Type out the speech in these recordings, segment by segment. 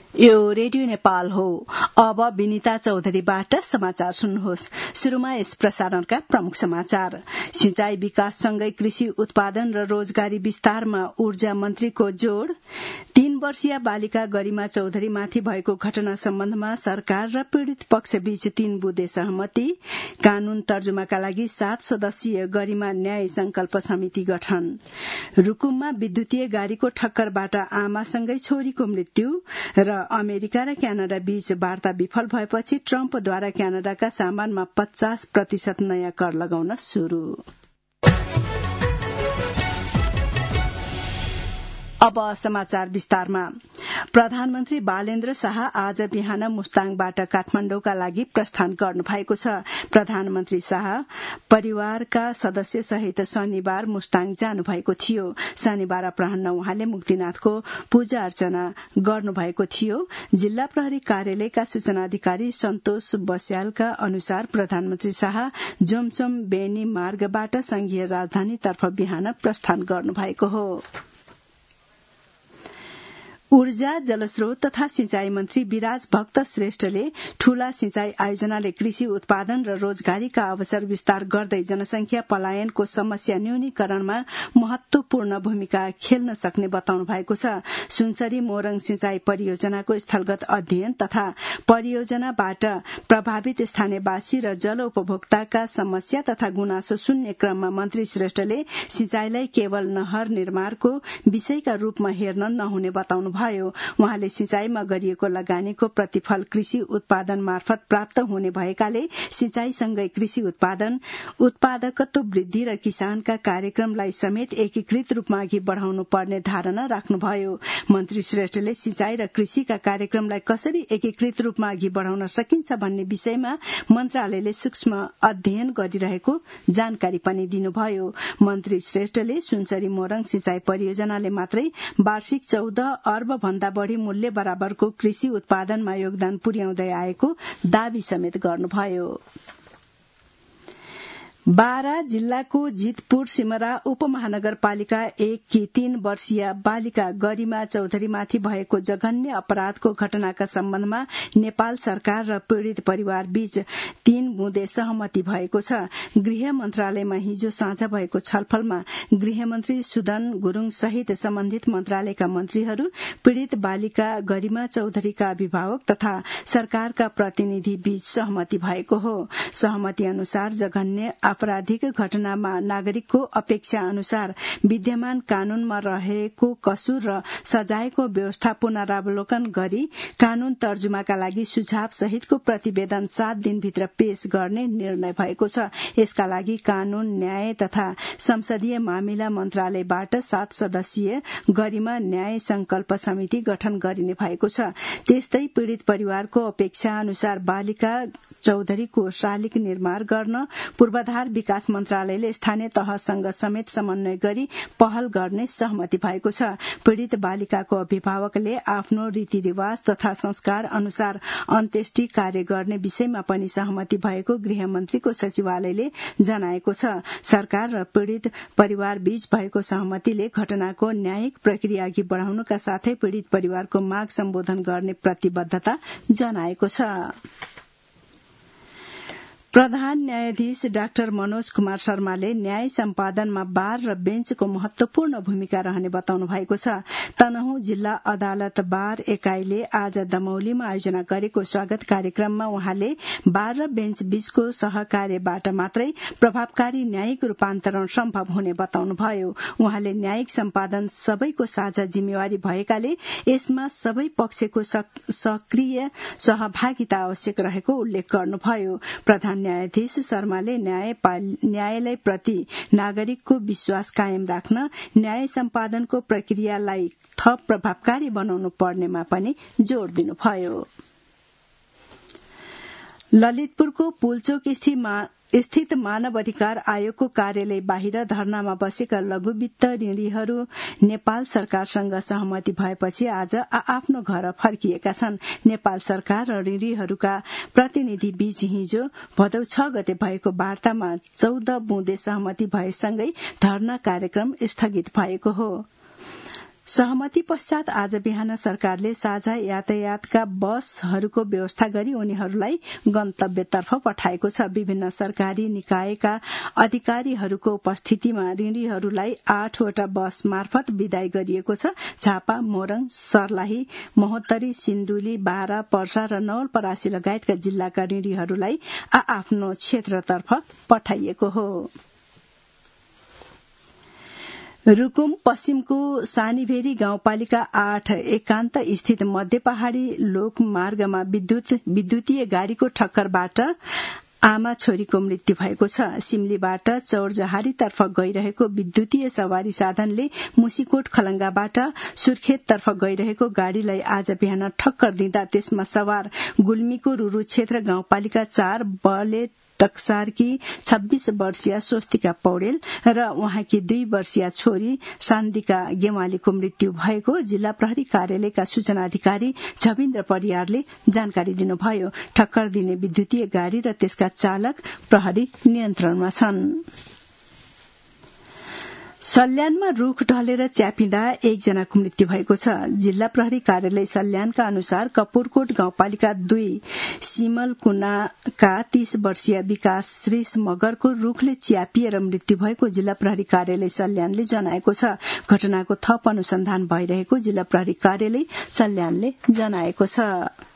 यो रेडियो नेपाल हो। अब विनिता चौधरीबाट समाचार सुन्नुहोस्। शुरूमा यस प्रसारणका प्रमुख समाचार। सिंचाई विकाससँगै कृषि उत्पादन र रोजगारी विस्तारमा ऊर्जा मन्त्रीको जोड़। 3 वर्षीय बालिका गरिमा चौधरीमाथि भएको घटना सम्बन्धमा सरकार र पीड़ित पक्षबीच 3 बुँदे सहमति। कानून तर्जुमाका लागि 7 सदस्यीय गरिमा न्याय संकल्प समिति गठन। रुकुममा विद्युतीय गाड़ीको ठक्करबाट आमासँगै छोरीको मृत्यु र अमेरिका र क्यानाडा बीच वार्ता विफल भएपछि ट्रम्पद्वारा क्यानाडाका सामानमा 50% नयाँ कर लगाउन शुरू। अब समाचार विस्तारमा। प्रधानमन्त्री बालेन्द्र शाह आज बिहान मुस्ताङबाट काठमाण्डौका लागि प्रस्थान गर्नु भएको छ। प्रधानमन्त्री शाह परिवारका सदस्य सहित शनिबार मुस्ताङ जानु भएको थियो। शनिबार अपराह्न उहाँले मुक्तिनाथको पूजा अर्चना गर्नु भएको थियो। जिल्ला प्रहरी कार्यालयका सूचना अधिकारी सन्तोष बस्यालका अनुसार प्रधानमन्त्री शाह जोमसोम बेनी मार्गबाट संघीय राजधानीतर्फ बिहान प्रस्थान गर्नु भएको हो। ऊर्जा जलस्रोत तथा सिंचाई मन्त्री विराज भक्त श्रेष्ठले ठूला सिंचाई आयोजनाले कृषि उत्पादन र रोजगारीका अवसर विस्तार गर्दै जनसंख्या पलायनको समस्या न्यूनीकरणमा महत्वपूर्ण भूमिका खेल्न सक्ने बताउनु भएको छ। सुनसरी मोरङ सिंचाई परियोजनाको स्थलगत अध्ययन तथा परियोजनाबाट प्रभावित स्थानीयवासी र जल उपभोक्ताका समस्या तथा गुनासो सुन्ने क्रममा मन्त्री श्रेष्ठले सिंचाईलाई केवल नहर निर्माणको विषयका रूपमा हेर्न नहुने बताउनु भयो। उहाँले सिंचाईमा गरिएको लगानीको प्रतिफल कृषि उत्पादन मार्फत प्राप्त हुने भएकाले सिंचाईसँगै कृषि उत्पादन, उत्पादकत्व वृद्धि र किसानका कार्यक्रमलाई समेत एकीकृत रूपमा अघि बढ़ाउनु पर्ने धारणा राख्नुभयो। मन्त्री श्रेष्ठले सिंचाई र कृषिका कार्यक्रमलाई कसरी एकीकृत रूपमा अघि बढ़ाउन सकिन्छ भन्ने विषयमा मन्त्रालयले सूक्ष्म अध्ययन गरिरहेको जानकारी पनि दिनुभयो। मन्त्री श्रेष्ठले सुनसरी मोरङ सिंचाई परियोजनाले मात्रै वार्षिक 14 अर्ब भन्दा बढ़ी मूल्य बराबरको कृषि उत्पादनमा योगदान पुर्याउँदै आएको दावी समेत गर्नुभयो। बारा जिल्लाको जितपुर सिमरा उपमहानगरपालिका 1 की 3 वर्षीय बालिका गरिमा चौधरीमाथि भएको जघन्य अपराधको घटनाका सम्बन्धमा नेपाल सरकार र पीड़ित परिवार बीच 3 बुँदे सहमति भएको छ। गृह मन्त्रालयमा हिजो साँझ भएको छलफलमा गृहमन्त्री सुदन गुरूङ सहित सम्बन्धित मन्त्रालयका मन्त्रीहरू, पीड़ित बालिका गरिमा चौधरीका अभिभावक तथा सरकारका प्रतिनिधि बीच सहमति भएको हो। सहमति अनुसार जघन्य आपराधिक घटनामा नागरिकको अपेक्षा अनुसार विद्यमान कानूनमा रहेको कसुर र सजायको व्यवस्था पुनरावलोकन गरी कानून तर्जुमाका लागि सुझाव सहितको प्रतिवेदन 7 दिनभित्र पेश गर्ने निर्णय भएको छ। यसका लागि कानून, न्याय तथा संसदीय मामिला मन्त्रालयबाट 7 सदस्यीय गरिमा न्याय संकल्प समिति गठन गरिने भएको छ। त्यस्तै पीड़ित परिवारको अपेक्षा अनुसार बालिका चौधरीको शालिग निर्माण गर्न पूर्वाधार विकास मन्त्रालयले स्थानीय तहसँग समेत समन्वय गरी पहल गर्ने सहमति भएको छ। पीड़ित बालिकाको अभिभावकले आफ्नो रीतिरिवाज तथा संस्कार अनुसार अन्त्येष्टि कार्य गर्ने विषयमा पनि सहमति भएको गृहमन्त्रीको सचिवालयले जनाएको छ। सरकार र पीड़ित परिवार बीच भएको सहमतिले घटनाको न्यायिक प्रक्रिया अघि बढ़ाउनुका साथै पीड़ित परिवारको माग सम्बोधन गर्ने प्रतिबद्धता जनाएको छ। प्रधान न्यायाधीश डाक्टर मनोज कुमार शर्माले न्याय सम्पादनमा बार र बेन्चको महत्वपूर्ण भूमिका रहने बताउनु भएको छ। तनहुँ जिल्ला अदालत बार एकाइले आज दमौलीमा आयोजना गरेको स्वागत कार्यक्रममा उहाँले बार र बेन्च बीचको सहकार्यबाट मात्रै प्रभावकारी न्यायिक रूपान्तरण सम्भव हुने बताउनुभयो। उहाँले न्यायिक सम्पादन सबैको साझा जिम्मेवारी भएकाले यसमा सबै पक्षको सक्रिय सहभागिता आवश्यक रहेको उल्लेख गर्नुभयो। प्रधान न्यायाधीश शर्माले न्यायालय प्रति नागरिकको विश्वास कायम राख्न न्याय सम्पादनको प्रक्रियालाई थप प्रभावकारी बनाउनु पर्नेमा पनि जोड़ दिनुभयो। ललितपुरको पुलचोक स्थित मानव अधिकार आयोगको कार्यालय बाहिर धरनामा बसेका लघुवित्त ऋणीहरू नेपाल सरकारसँग सहमति भएपछि आज आफ्नो घर फर्किएका छन्। नेपाल सरकार र ऋणीहरूका प्रतिनिधि बीच हिजो भदौ 6 गते भएको वार्तामा 14 बुँदे सहमति भएसँगै धरना कार्यक्रम स्थगित भएको हो। सहमति पश्चात आज बिहान सरकारले साझा यातायातका बसहरूको व्यवस्था गरी उनीहरूलाई गन्तव्यतर्फ पठाएको छ। विभिन्न सरकारी निकायका अधिकारीहरूको उपस्थितिमा ऋणीहरूलाई 8 वटा बस मार्फत विदाई गरिएको छ। झापा, मोरङ, सर्लाही, महोत्तरी, सिन्धुली, बारा, पर्सा र नवलपरासी लगायतका जिल्लाका ऋणीहरूलाई आआफ्नो क्षेत्रतर्फ पठाइएको हो। रुकुम पश्चिमको सानीभेरी गाउँपालिका 8 एकान्त स्थित मध्य पहाड़ी लोक मार्गमा विद्युतीय गाड़ीको ठक्करबाट आमा छोरीको मृत्यु भएको छ। सिमलीबाट चौरजहारीतर्फ गइरहेको विद्युतीय सवारी साधनले मुसिकोट खलंगाबाट सुर्खेततर्फ गइरहेको गाड़ीलाई आज बिहान ठक्कर दिँदा त्यसमा सवार गुल्मीको रुरु क्षेत्र गाउँपालिका 4 बले टक्सारकी 26 वर्षीय स्वस्तिका पौडेल र उहाँकी 2 वर्षीय छोरी सान्दिका गेवालीको मृत्यु भएको जिल्ला प्रहरी कार्यालयका सूचना अधिकारी झविन्द्र परियारले जानकारी दिनुभयो। ठक्कर दिने विद्युतीय गाड़ी र त्यसका चालक प्रहरी नियन्त्रणमा छन्। सल्यानमा रुख ढलेर च्यापिँदा 1 जनाको मृत्यु भएको छ। जिल्ला प्रहरी कार्यालय सल्यानका अनुसार कपुरकोट गाउँपालिका 2 सिमलकुनाका 30 वर्षीय विकास श्रीष मगरको रुखले च्यापिएर मृत्यु भएको जिल्ला प्रहरी कार्यालय सल्यानले जनाएको छ। घटनाको थप अनुसन्धान भइरहेको जिल्ला प्रहरी कार्यालय सल्यानले जनाएको छ।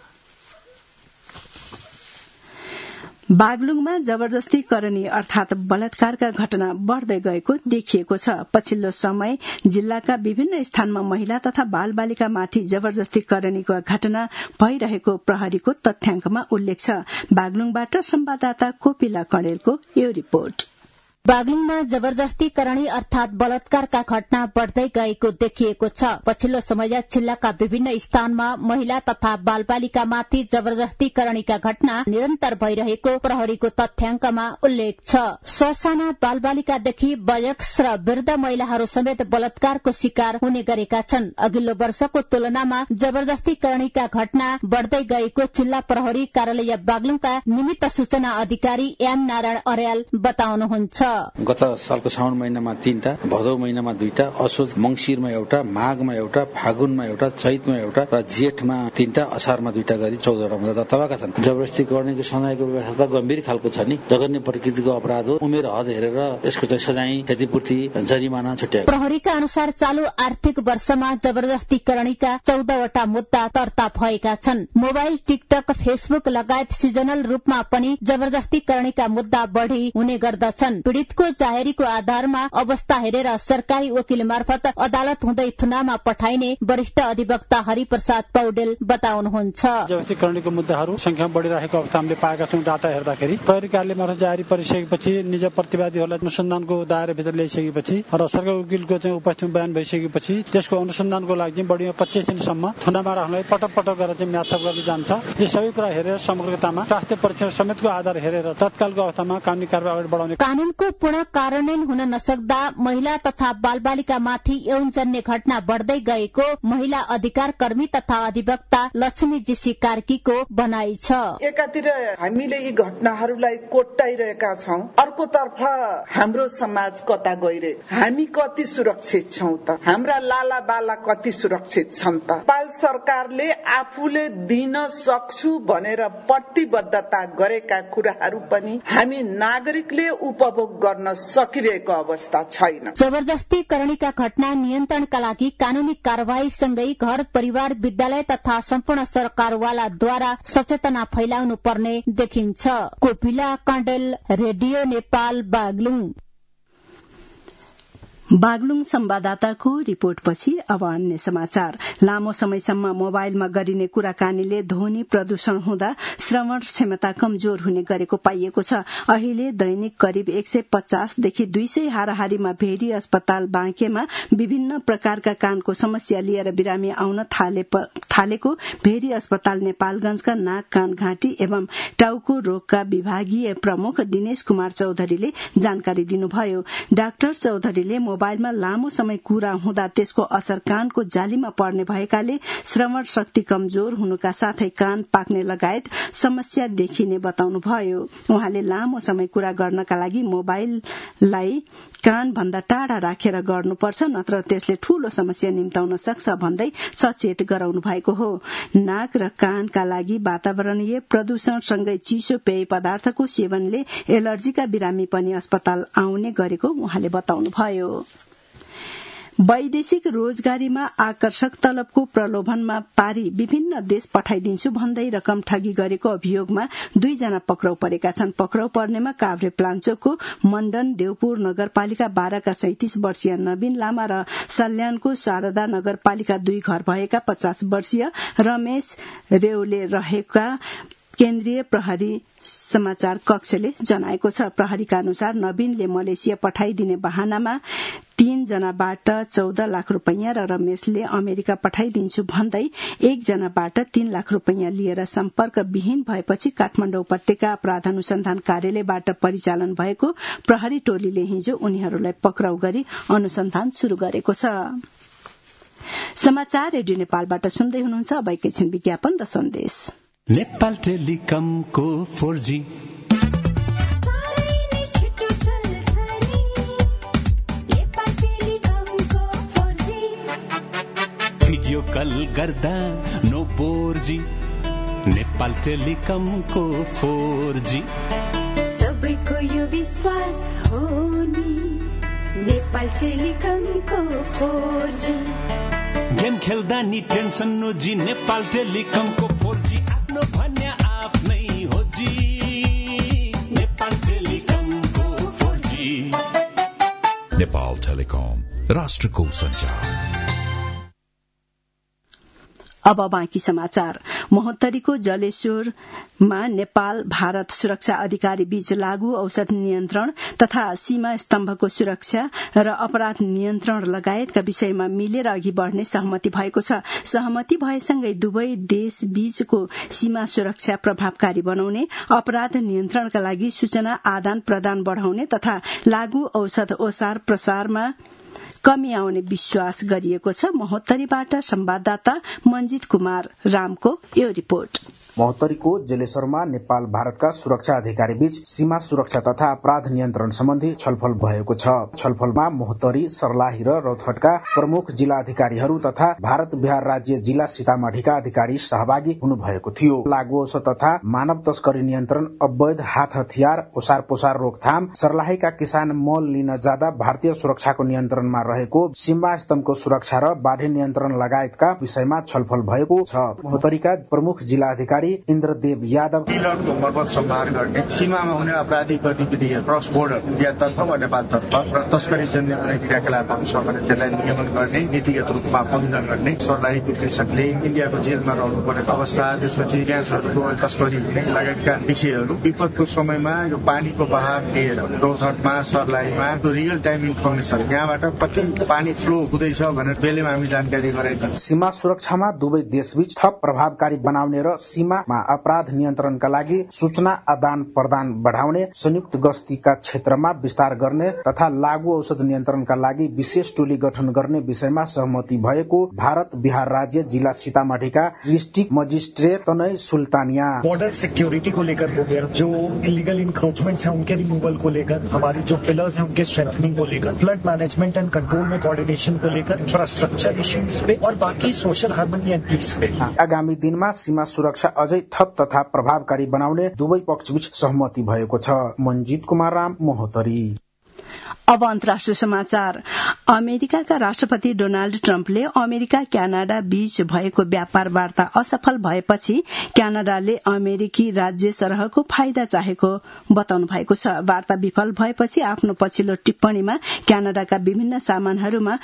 बागलुङमा जबरजस्ती करनी अर्थात बलात्कारका घटना बढ़दै गएको देखिएको छ। पछिल्लो समय जिल्लाका विभिन्न स्थानमा महिला तथा बालबालिकामाथि जबरजस्ती करणीको घटना भइरहेको प्रहरीको तथ्याङ्कमा उल्लेख छ। बागलुङबाट संवाददाता कोपिला कणेलको यो रिपोर्ट। बागलुङमा जबरजस्ती करणी अर्थात बलात्कारका घटना बढ़दै गएको देखिएको छ। पछिल्लो समय जिल्लाका विभिन्न स्थानमा महिला तथा बालबालिकामाथि जबरजस्ती करणीका घटना निरन्तर भइरहेको प्रहरीको तथ्याङ्कमा उल्लेख छ। ससाना बालबालिकादेखि वयस्क र वृद्ध महिलाहरू समेत बलात्कारको शिकार हुने गरेका छन्। अघिल्लो वर्षको तुलनामा जबरजस्ती करणीका घटना बढ़दै गएको जिल्ला प्रहरी कार्यालय बागलुङका निमित्त सूचना अधिकारी एम नारायण अर्याल बताउनुहुन्छ। गत सालको साउन महिनामा 3टा, भदौ महिनामा 2टा, असोज मंगिरमा एउटा, माघमा एउटा, फागुनमा एउटा, चैतमा एउटा र जेठमा 3टा, असारमा 2टा गरी 14वटा मुद्दा तबाका छन्। जबरजस्ती गर्नेको सजायको व्यवस्था गम्भीर खालको छ नि। जघन्य प्रकृतिको अपराध हो। उमेर हद हेरेर यसको चाहिँ सजाय, क्षतिपूर्ति, जरिमाना छुट्याएको। प्रहरीका अनुसार चालू आर्थिक वर्षमा जबरजस्ती करणीका 14वटा मुद्दा दर्ता भएका छन्। मोबाइल, टिकटक, फेसबुक लगायत सिजनल रूपमा पनि जबरजस्ती करणीका मुद्दा बढ़ी हुने गर्दछन्। पीड़ितको जाहेरीको आधारमा अवस्था हेरेर सरकारी वकिल मार्फत अदालत हुँदै थुनामा पठाइने वरिष्ठ अधिवक्ता हरिप्रसाद पौडेल बताउनुहुन्छ। जबरजस्ती करणीको मुद्दाहरू संख्या बढ़िरहेको अवस्था हामीले पाएका छौं। डाटा हेर्दाखेरि प्रहरी कार्यालय मार्फत जाहेरी परिसकेपछि निज प्रतिवादीहरूलाई अनुसन्धानको दायराभित्र ल्याइसकेपछि र सरकारी वकिलको चाहिँ उपस्थितिमा बयान भइसकेपछि त्यसको अनुसन्धानको लागि बढीमा 25 दिनसम्म थुनामा राख्नलाई पटक पटक गरेर चाहिँ म्याथप गर्न जान्छ। यो सबै कुरा हेरेर समग्रतामा स्वास्थ्य परीक्षण समेतको आधार हेरेर तत्कालको अवस्थामा कानूनी कारबाही अगाडि बढाउने। कानूनको पूर्ण कार्यान्वयन हुन नसक्दा महिला तथा बालबालिकामाथि यौनजन्य घटना बढ़दै गएको महिला अधिकार कर्मी तथा अधिवक्ता लक्ष्मी जीसी कार्कीको भनाइ छ। एकातिर हामीले यी घटनाहरूलाई कोट्टाइरहेका छौं, अर्कोतर्फ हाम्रो समाज कता गइरहे, हामी कति सुरक्षित छौं त, हाम्रा लाला बाला कति सुरक्षित छन् त। नेपाल सरकारले आफूले दिन सक्छु भनेर प्रतिबद्धता गरेका कुराहरू पनि हामी नागरिकले उपभोग गर्न सकिरहेको अवस्था छैन। जबरजस्ती करणीका घटना नियन्त्रणका लागि कानूनी कार्यवाही सँगै घर परिवार विद्यालय तथा सम्पूर्ण सरकारवालाद्वारा सचेतना फैलाउनु पर्ने देखिन्छ। कोपिला कण्डेल, रेडियो नेपाल, बागलुङ। बागलुङ संवाददाताको रिपोर्टपछि अब अन्य समाचार। लामो समयसम्म मोबाइलमा गरिने कुराकानीले ध्वनि प्रदूषण हुँदा श्रवण क्षमता कमजोर हुने गरेको पाइएको छ। अहिले दैनिक करिब 150 देखि 200 हाराहारीमा भेरी अस्पताल बाँकेमा विभिन्न प्रकारका कानको समस्या लिएर बिरामी आउन थालेको भेरी अस्पताल नेपालगंजका नाक, कान, घाँटी एवं टाउको रोगका विभागीय प्रमुख दिनेश कुमार चौधरीले जानकारी दिनुभयो। डाक्टर चौधरीले मोबाइलमा लामो समय कुरा हुँदा त्यसको असर कानको जालीमा पर्ने भएकाले श्रवण शक्ति कमजोर हुनुका साथै कान पाक्ने लगायत समस्या देखिने बताउनुभयो। उहाँले लामो समय कुरा गर्नका लागि मोबाइललाई कान भन्दा टाढा राखेर गर्नुपर्छ, नत्र त्यसले ठूलो समस्या निम्ताउन सक्छ भन्दै सचेत गराउनु भएको हो। नाक र कानका लागि वातावरणीय प्रदूषणसँगै चिसो पेय पदार्थको सेवनले एलर्जीका बिरामी पनि अस्पताल आउने गरेको उहाँले बताउनुभयो। वैदेशिक रोजगारीमा आकर्षक तलबको प्रलोभनमा पारी विभिन्न देश पठाइदिन्छु भन्दै रकम ठगी गरेको अभियोगमा 2 जना पक्राउ परेका छन्। पक्राउ पर्नेमा काभ्रे प्लाञ्चोकको मण्डन देवपुर नगरपालिका 12 का 37 वर्षीय नवीन लामा र सल्यानको शारदा नगरपालिका 2 घर भएका 50 वर्षीय रमेश रेउले रहेका केन्द्रीय प्रहरी समाचार कक्षले जनाएको छ। प्रहरीका अनुसार नवीनले मलेसिया पठाइदिने बहानामा 3 जनाबाट 14 लाख रुपैयाँ र रमेशले अमेरिका पठाइदिन्छु भन्दै 1 जनाबाट 3 लाख रुपैयाँ लिएर सम्पर्क विहीन भएपछि काठमाडौँ उपत्यका अपराध अनुसन्धान कार्यालयबाट परिचालन भएको प्रहरी टोलीले हिजो उनीहरूलाई पक्राउ गरी अनुसन्धान शुरू गरेको छ। समाचार रेडियो नेपालबाट सुन्दै हुनुहुन्छ। अब एकैछिन विज्ञापन र सन्देश। नेपाल टेलिकमको 4G भिडियो कल गर्दा नो बोर्जी। नेपाल टेलिकमको 4G सबैको यो विश्वास हो नि। नेपाल टेलिकमको 4G गेम खेल्दा नि टेन्सन नो जी। नेपाल टेलिकमको 4G आफ्नो भन्या आफ्नै हो जी। नेपाल टेलिकमको 4G। नेपाल टेलिकम राष्ट्रको सञ्चार। अब बाँकी समाचार। महोत्तरीको जलेश्वरमा नेपाल भारत सुरक्षा अधिकारी बीच लागू औषध नियन्त्रण तथा सीमा स्तम्भको सुरक्षा र अपराध नियन्त्रण लगायतका विषयमा मिलेर अघि बढ़ने सहमति भएको छ। सहमति भएसँगै दुवै देश बीचको सीमा सुरक्षा प्रभावकारी बनाउने, अपराध नियन्त्रणका लागि सूचना आदान प्रदान बढ़ाउने तथा लागू औषध ओसार प्रसारमा कमी आउने विश्वास गरिएको छ। महोत्तरीबाट संवाददाता मञ्जित कुमार रामको यो रिपोर्ट। महोत्तरीको जलेश्वरमा नेपाल भारतका सुरक्षा अधिकारी बीच सीमा सुरक्षा तथा अपराध नियन्त्रण सम्बन्धी छलफल भएको छ। छलफलमा महोत्तरी, सर्लाही र रौतहटका प्रमुख जिल्ला अधिकारीहरू तथा भारत बिहार राज्य जिल्ला सीतामढ़ीका अधिकारी सहभागी हुनुभएको थियो। लागू औषध तथा मानव तस्करी नियन्त्रण, अवैध हात हतियार, ओसार पोसार रोकथाम, सर्लाहीका किसान मल लिन जाँदा भारतीय सुरक्षाको नियन्त्रणमा रहेको सीमा स्तम्भको सुरक्षा र बाढी नियन्त्रण लगायतका विषयमा छलफल भएको छ। महोत्तरीका प्रमुख जिल्ला अधिकारी इन्द्रदेव यादव पिलरको मर्मत सम्हार गर्ने, सीमामा हुने अपराधिक गतिविधिहरू क्रस बोर्डर इन्डियातर्फ वा नेपालतर्फ र तस्करी जन्य कुनै क्रियाकलापहरू छ भने त्यसलाई नियमन गर्ने, नीतिगत रूपमा बन्द गर्ने, सर्लाहीको कृषकले इन्डियाको जेलमा रहनु पर्ने अवस्था, त्यसपछि ग्यासहरूको तस्करी हुने लगायतका विषयहरू विपदको समयमा यो पानीको बहाव लिएर रौतहटमा, सर्लाहीमा रियल टाइम इन्फर्मेसन, यहाँबाट कति पानी फ्लो हुँदैछ भनेर बेलैमा हामी जानकारी गराइदिन्छौँ। सीमा सुरक्षामा दुवै देशबीच थप प्रभावकारी बनाउने र सीमा अपराध नियन्त्रणका लागि सूचना आदान प्रदान बढ़ाउने, संयुक्त गस्तीका क्षेत्रमा विस्तार गर्ने तथा लागू औषध नियन्त्रणका लागि विशेष टोली गठन गर्ने विषयमा सहमति भएको भारत बिहार राज्य जिला सीतामढ़ीका डिस्ट्रिक्ट मजिस्ट्रेट तनय सुल्तानिया। बॉर्डर सिक्योरिटी को लेकर हो गया, जो इलीगल इंक्रोचमेंट्स हैं उनके रिमूवल को लेकर, हमारी जो पिलर्स हैं उनके स्ट्रेंथनिंग को लेकर, फ्लड मैनेजमेंट एंड कंट्रोल में कोऑर्डिनेशन को लेकर, इंफ्रास्ट्रक्चर इश्यूज पे और बाकी सोशल हार्मनी एंड पीस पे। आगामी दिनमा सीमा सुरक्षा अझै थप तथा प्रभावकारी बनाउने दुवै पक्षबीच सहमति भएको छ। मञ्जित कुमार राम, महोत्तरी। अब अन्तर्राष्ट्रिय समाचार। अमेरिकाका राष्ट्रपति डोनाल्ड ट्रम्पले अमेरिका क्यानाडा बीच भएको व्यापार वार्ता असफल भएपछि क्यानाडाले अमेरिकी राज्य सरहको फाइदा चाहेको बताउनु भएको छ। वार्ता विफल भएपछि आफ्नो पछिल्लो टिप्पणीमा क्यानाडाका विभिन्न सामानहरूमा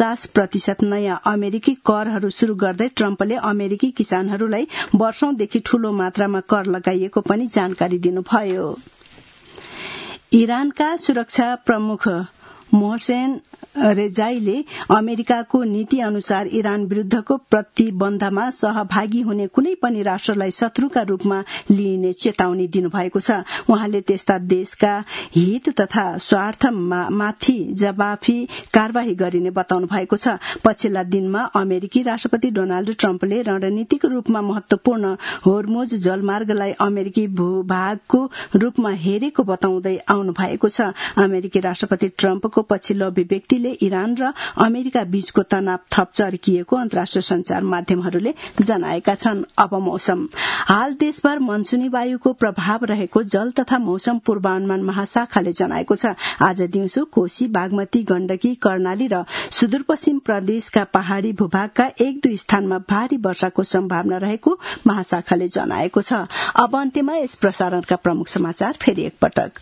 50% नयाँ अमेरिकी करहरू शुरू गर्दै ट्रम्पले अमेरिकी किसानहरूलाई वर्षौंदेखि ठूलो मात्रामा कर लगाइएको पनि जानकारी दिनुभयो। इरानका सुरक्षा प्रमुख मोहसेन रेजाईले अमेरिकाको नीति अनुसार इरान विरूद्धको प्रतिबन्धमा सहभागी हुने कुनै पनि राष्ट्रलाई शत्रुका रूपमा लिइने चेतावनी दिनुभएको छ। उहाँले त्यस्ता देशका हित तथा स्वार्थमाथि जवाफी कार्यवाही गरिने बताउनु भएको छ। पछिल्ला दिनमा अमेरिकी राष्ट्रपति डोनाल्ड ट्रम्पले रणनीतिक रूपमा महत्वपूर्ण होर्मुज जलमार्गलाई अमेरिकी भूभागको रूपमा हेरेको बताउँदै आउनु भएको छ। अमेरिकी राष्ट्रपति ट्रम्पको पछिल्लो अभिव्यक्तिले इरान र अमेरिका बीचको तनाव थप चर्किएको अन्तर्राष्ट्रिय संचार माध्यमहरूले जनाएका छन्। अब मौसम। हाल देशभर मनसुनी वायुको प्रभाव रहेको जल तथा मौसम पूर्वानुमान महाशाखाले जनाएको छ। आज दिउँसो कोशी, बागमती, गण्डकी, कर्णाली र सुदूरपश्चिम प्रदेशका पहाड़ी भूभागका 1-2 स्थानमा भारी वर्षाको सम्भावना रहेको महाशाखाले जनाएको छ। अब अन्त्यमा यस प्रसारणका प्रमुख समाचार फेरि एकपटक।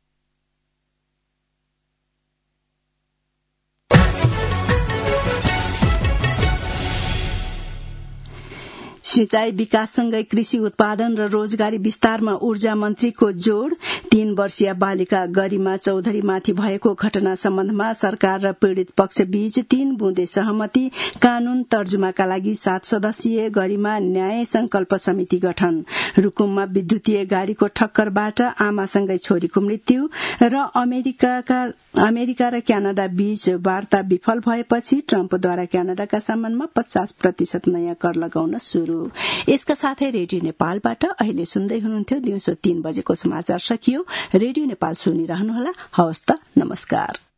सिंचाई विकाससँगै कृषि उत्पादन र रोजगारी विस्तारमा ऊर्जा मन्त्रीको जोड़। 3 वर्षीय बालिका गरिमा चौधरीमाथि भएको घटना सम्बन्धमा सरकार र पीड़ित पक्षबीच 3 बुँदे सहमति। कानून तर्जुमाका लागि 7 सदस्यीय गरिमा न्याय संकल्प समिति गठन। रुकुममा विद्युतीय गाड़ीको ठक्करबाट आमासँगै छोरीको मृत्यु र अमेरिका र क्यानाडा बीच वार्ता विफल भएपछि ट्रम्पद्वारा क्यानाडाका सामानमा 50% नयाँ कर लगाउन शुरू। यसका साथै रेडियो नेपालबाट अहिले सुन्दै हुनुहुन्थ्यो दिउँसो 3 बजेको समाचार सकियो। रेडियो नेपाल सुनिरहनुहोला। हवस् त, नमस्कार।